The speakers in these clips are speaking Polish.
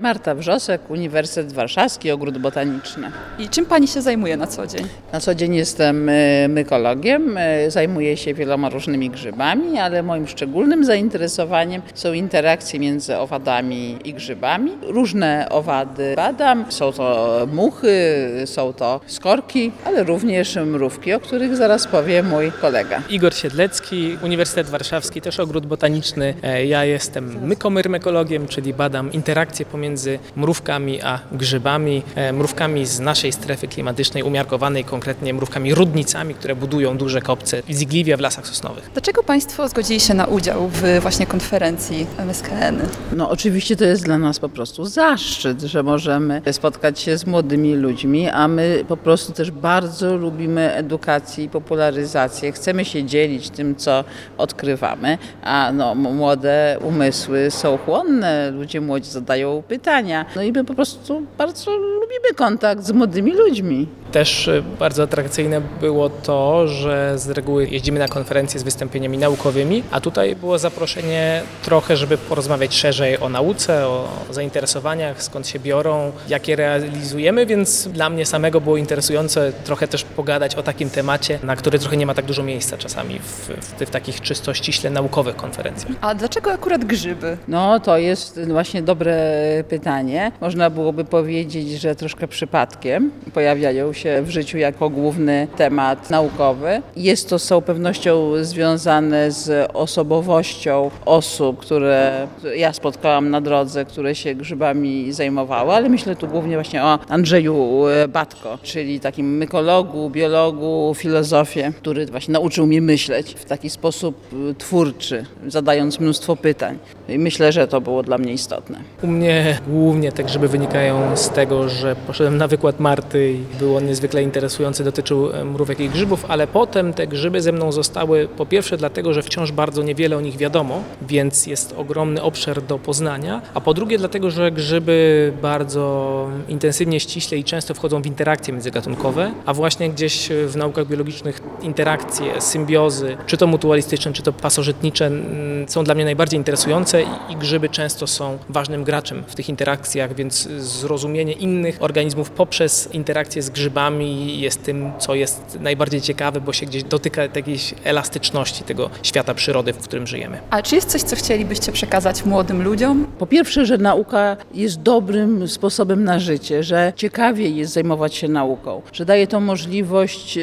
Marta Wrzosek, Uniwersytet Warszawski, Ogród Botaniczny. I czym Pani się zajmuje na co dzień? Na co dzień jestem mykologiem, zajmuję się wieloma różnymi grzybami, ale moim szczególnym zainteresowaniem są interakcje między owadami i grzybami. Różne owady badam, są to muchy, są to skorki, ale również mrówki, o których zaraz powie mój kolega. Igor Siedlecki, Uniwersytet Warszawski, też Ogród Botaniczny. Ja jestem mykomyrmekologiem, czyli badam interakcje pomiędzy mrówkami a grzybami. Mrówkami z naszej strefy klimatycznej umiarkowanej, konkretnie mrówkami rudnicami, które budują duże kopce zigliwia w lasach sosnowych. Dlaczego Państwo zgodzili się na udział w właśnie konferencji MSKN? No oczywiście to jest dla nas po prostu zaszczyt, że możemy spotkać się z młodymi ludźmi, a my po prostu też bardzo lubimy edukację i popularyzację. Chcemy się dzielić tym, co odkrywamy, a młode umysły są chłonne, ludzie młodzi zadają pytania. No i my po prostu bardzo lubimy kontakt z młodymi ludźmi. Też bardzo atrakcyjne było to, że z reguły jeździmy na konferencje z wystąpieniami naukowymi, a tutaj było zaproszenie trochę, żeby porozmawiać szerzej o nauce, o zainteresowaniach, skąd się biorą, jakie realizujemy, więc dla mnie samego było interesujące trochę też pogadać o takim temacie, na który trochę nie ma tak dużo miejsca czasami w takich czysto ściśle naukowych konferencjach. A dlaczego akurat grzyby? No to jest właśnie dobre pytanie. Można byłoby powiedzieć, że troszkę przypadkiem pojawiają się w życiu jako główny temat naukowy. Jest to z całą pewnością związane z osobowością osób, które ja spotkałam na drodze, które się grzybami zajmowały, ale myślę tu głównie właśnie o Andrzeju Batko, czyli takim mykologu, biologu, filozofie, który właśnie nauczył mnie myśleć w taki sposób twórczy, zadając mnóstwo pytań. I myślę, że to było dla mnie istotne. U mnie głównie te grzyby wynikają z tego, że poszedłem na wykład Marty i był on niezwykle interesujący, dotyczył mrówek i grzybów, ale potem te grzyby ze mną zostały po pierwsze dlatego, że wciąż bardzo niewiele o nich wiadomo, więc jest ogromny obszar do poznania, a po drugie dlatego, że grzyby bardzo intensywnie, ściśle i często wchodzą w interakcje międzygatunkowe, a właśnie gdzieś w naukach biologicznych interakcje, symbiozy, czy to mutualistyczne, czy to pasożytnicze są dla mnie najbardziej interesujące i grzyby często są ważnym graczem w tych interakcjach, więc zrozumienie innych organizmów poprzez interakcje z grzybami jest tym, co jest najbardziej ciekawe, bo się gdzieś dotyka jakiejś elastyczności tego świata przyrody, w którym żyjemy. A czy jest coś, co chcielibyście przekazać młodym ludziom? Po pierwsze, że nauka jest dobrym sposobem na życie, że ciekawie jest zajmować się nauką, że daje to możliwość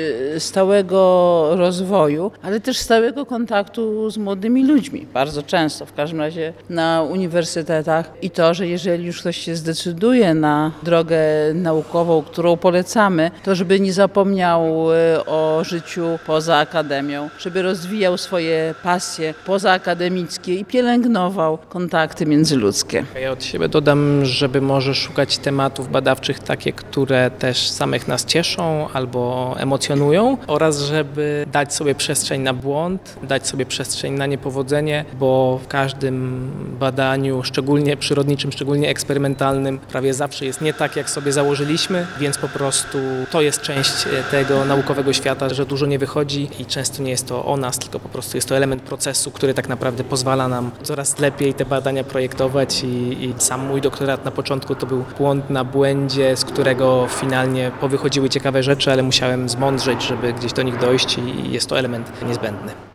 stałego rozwoju, ale też stałego kontaktu z młodymi ludźmi. Bardzo często, w każdym razie na uniwersytetach i to, że jeżeli już ktoś się zdecyduje na drogę naukową, którą polecamy, to żeby nie zapomniał o życiu poza akademią, żeby rozwijał swoje pasje pozaakademickie i pielęgnował kontakty międzyludzkie. Ja od siebie dodam, żeby może szukać tematów badawczych takie, które też samych nas cieszą albo emocjonują oraz żeby dać sobie przestrzeń na błąd, dać sobie przestrzeń na niepowodzenie, bo w każdym badaniu, szczególnie przyrodniczym, szczególnie eksperymentalnym, prawie zawsze jest nie tak, jak sobie założyliśmy, więc po prostu to jest część tego naukowego świata, że dużo nie wychodzi i często nie jest to o nas, tylko po prostu jest to element procesu, który tak naprawdę pozwala nam coraz lepiej te badania projektować i sam mój doktorat na początku to był błąd na błędzie, z którego finalnie powychodziły ciekawe rzeczy, ale musiałem zmądrzeć, żeby gdzieś do nich dojść i jest to element niezbędny.